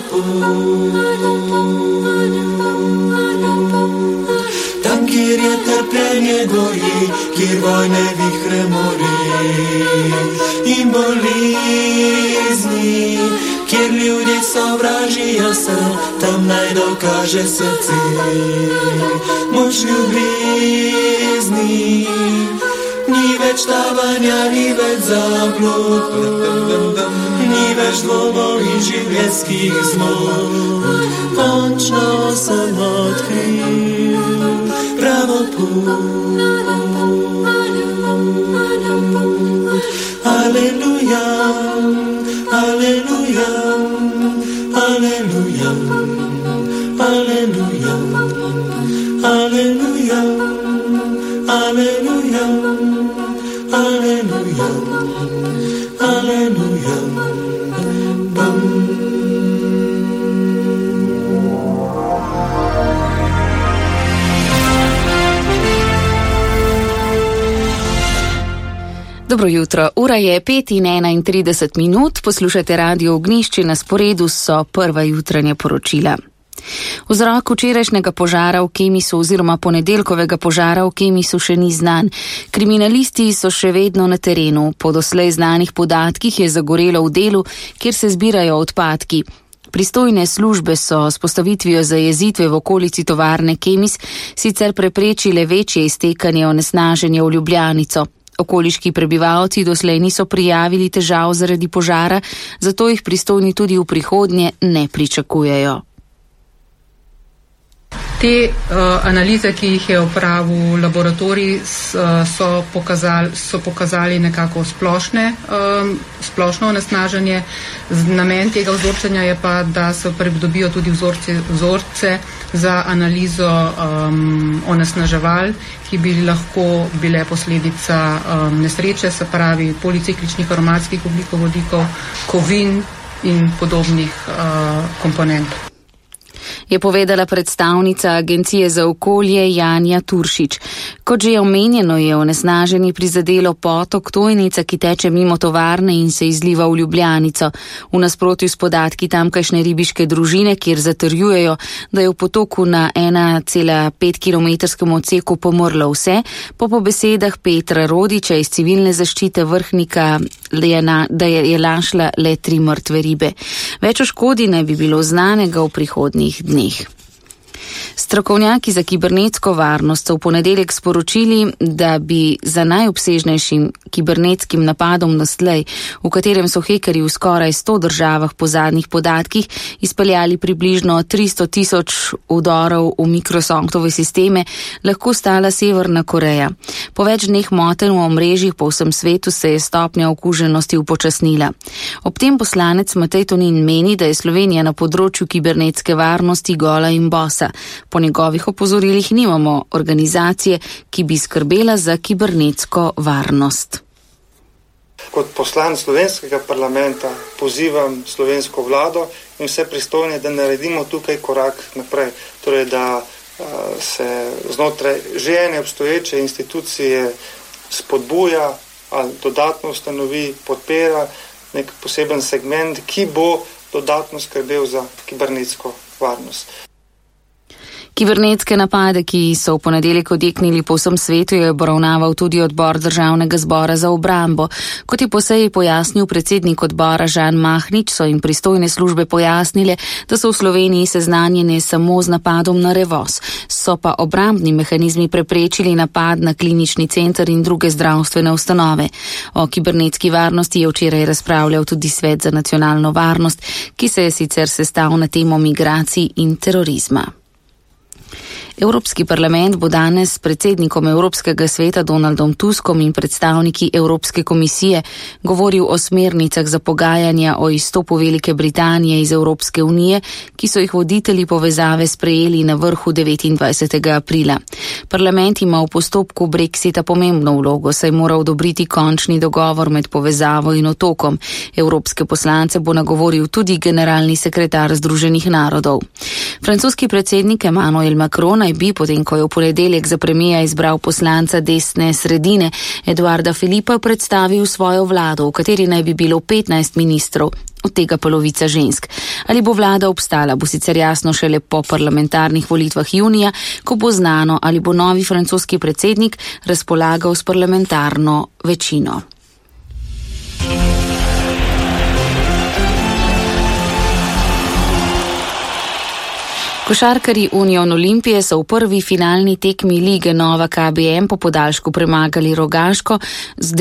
Tam, kjer je trpljenje gori, kjer vojne vihre mori in bolezni, kjer ljudje sovražijo se, tam naj dokaže srce moč ljubezni. Ni več tavanja, ni več zablud, ni več dvomov in življenjskih zmot. Končno sem odkril pravo pot. Aleluja, aleluja, aleluja, aleluja, aleluja, aleluja, aleluja, aleluja. Dobro jutro, ura je 5:31, poslušate Radio Ognjišče, na sporedu so prva jutranja poročila. Vzrok včerajšnjega požara v Kemisu oziroma ponedeljkovega požara v Kemisu še ni znan. Kriminalisti so še vedno na terenu. Po doslej znanih podatkih je zagorelo v delu, kjer se zbirajo odpadki. Pristojne službe so s postavitvijo zajezitve v okolici tovarne Kemis sicer preprečile večje iztekanje onesnaženja v Ljubljanico. Okoliški prebivalci doslej niso prijavili težav zaradi požara, zato jih pristojni tudi v prihodnje ne pričakujejo. Te analize, ki jih je opravil laboratorij, so pokazali nekako splošno onesnaženje. Namen tega vzorčenja je pa, da se pridobijo tudi vzorce za analizo onesnaževal, ki bi lahko bile posledica nesreče, se pravi policikličnih aromatskih ogljikovodikov, kovin in podobnih komponent. Je povedala predstavnica Agencije za okolje Janja Turšič. Kot že omenjeno, je onesnaženje prizadelo potok Tojnica, ki teče mimo tovarne in se izliva v Ljubljanico. V nasprotju s podatki tamkajšnje ribiške družine, kjer zatrjujejo, da je v potoku na 1,5 kilometrskem odseku pomrlo vse, po besedah Petra Rodiča iz civilne zaščite Vrhnika, da je našla le 3 mrtve ribe. Več o škodi naj bi bilo znanega v prihodnjih dneh. Strokovnjaki za kibernetsko varnost so v ponedeljek sporočili, da bi za najobsežnejšim kibernetskim napadom doslej, v katerem so hekerji v skoraj 100 državah po zadnjih podatkih izpeljali približno 300,000 vdorov v Microsoftove sisteme, lahko stala Severna Koreja. Po več dneh motenj v omrežjih po vsem svetu se je stopnja okuženosti upočasnila. Ob tem poslanec Matej Tonin meni, da je Slovenija na področju kibernetske varnosti gola in bosa. Po njegovih opozorilih nimamo organizacije, ki bi skrbela za kibernetsko varnost. Kot poslanec slovenskega parlamenta pozivam slovensko vlado in vse pristojne, da naredimo tukaj korak naprej. Torej, da se znotraj že ene obstoječe institucije spodbuja ali dodatno ustanovi, podpira nek poseben segment, ki bo dodatno skrbel za kibernetsko varnost. Kibernetske napade, ki so v ponedeljek odjeknili po vsem svetu, je obravnaval tudi odbor Državnega zbora za obrambo. Kot je po seji pojasnil predsednik odbora Žan Mahnič, so jim pristojne službe pojasnile, da so v Sloveniji seznanjene samo z napadom na Revoz. So pa obrambni mehanizmi preprečili napad na klinični center in druge zdravstvene ustanove. O kibernetski varnosti je včeraj razpravljal tudi Svet za nacionalno varnost, ki se je sicer sestal na temo migracij in terorizma. Evropski parlament bo danes s predsednikom Evropskega sveta Donaldom Tuskom in predstavniki Evropske komisije govoril o smernicah za pogajanja o izstopu Velike Britanije iz Evropske unije, ki so jih voditelji povezave sprejeli na vrhu 29. aprila. Parlament ima v postopku Brexita pomembno vlogo, saj mora odobriti končni dogovor med povezavo in otokom. Evropske poslance bo nagovoril tudi generalni sekretar Združenih narodov. Francoski predsednik Emmanuel Macron bi, potem ko je v ponedeljek za premija izbral poslanca desne sredine Eduarda Philippa, predstavil svojo vlado, v kateri naj bi bilo 15 ministrov. od tega polovica žensk. Ali bo vlada obstala, bo sicer jasno šele po parlamentarnih volitvah junija, ko bo znano, ali bo novi francoski predsednik razpolagal s parlamentarno večino. Košarkarji Union Olimpije so v prvi finalni tekmi lige Nova KBM po podaljšku premagali Rogaško z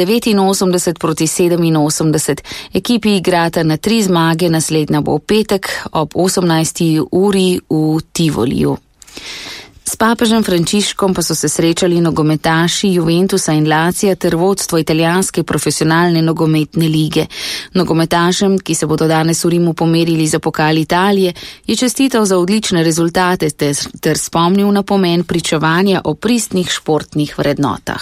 89-87. Ekipi igrata na 3 zmage, naslednja bo v petek ob 18. uri v Tivoliju. S papežem Frančiškom pa so se srečali nogometaši Juventusa in Lacija ter vodstvo italijanske profesionalne nogometne lige. Nogometašem, ki se bodo danes v Rimu pomerili za pokal Italije, je čestital za odlične rezultate ter spomnil na pomen pričevanja o pristnih športnih vrednotah.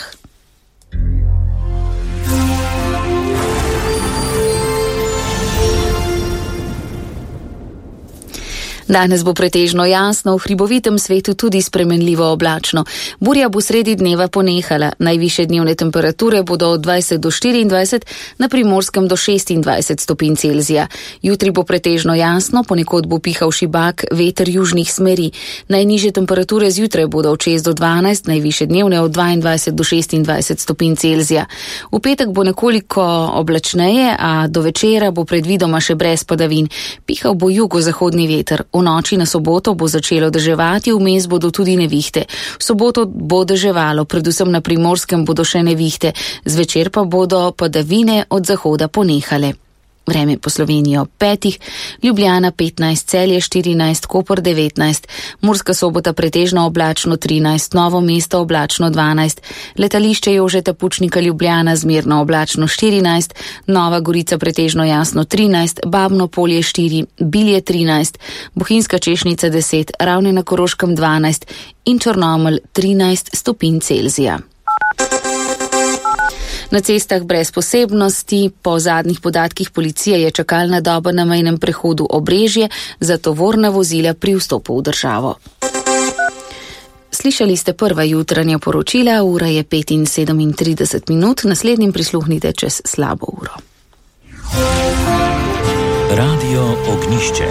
Danes bo pretežno jasno, v hribovitem svetu tudi spremenljivo oblačno. Burja bo sredi dneva ponehala, najvišje dnevne temperature bodo od 20 do 24, na Primorskem do 26 stopinj Celzija. Jutri bo pretežno jasno, ponekod bo pihal šibak, veter južnih smeri. Najnižje temperature zjutraj bodo od 6 do 12, najvišje dnevne od 22 do 26 stopinj Celzija. V petek bo nekoliko oblačneje, a do večera bo predvidoma še brez padavin. Pihal bo jugozahodni veter. V noči na soboto bo začelo deževati, vmes bodo tudi nevihte. V soboto bo deževalo, predvsem na Primorskem bodo še nevihte, zvečer pa bodo padavine od zahoda ponehale. Vreme po Slovenijo 5, Ljubljana 15, Celje 14, Koper 19, Murska Sobota pretežno oblačno 13, Novo mesto oblačno 12, letališče Jožeta Pučnika Ljubljana zmerno oblačno 14, Nova Gorica pretežno jasno 13, Babno Polje 4, Bilje 13, Bohinjska Češnica 10, Ravne na Koroškem 12 in Črnomelj 13 stopinj Celzija. Na cestah brez posebnosti, po zadnjih podatkih policije je čakalna doba na mejnem prehodu Obrežje za tovorna vozila pri vstopu v državo. Slišali ste prva jutranja poročila, ura je 5:37, naslednjim prisluhnite čez slabo uro. Radio Ognišče.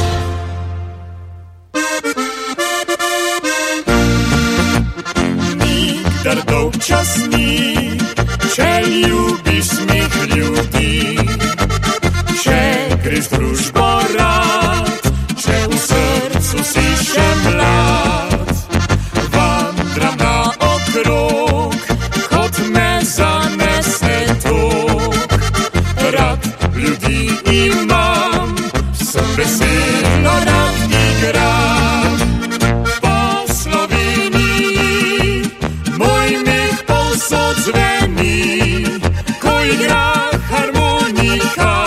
Nikdar dolg čas ni, če ljubiš smeh ljudi, če greš družbo rad, če v srcu si še mlad. Vandram na okrog, kot me zanese tok. Rad ljudi imam, sem veselo rad igram. Po Sloveniji moj meh povsod zveni, ko igra harmonika.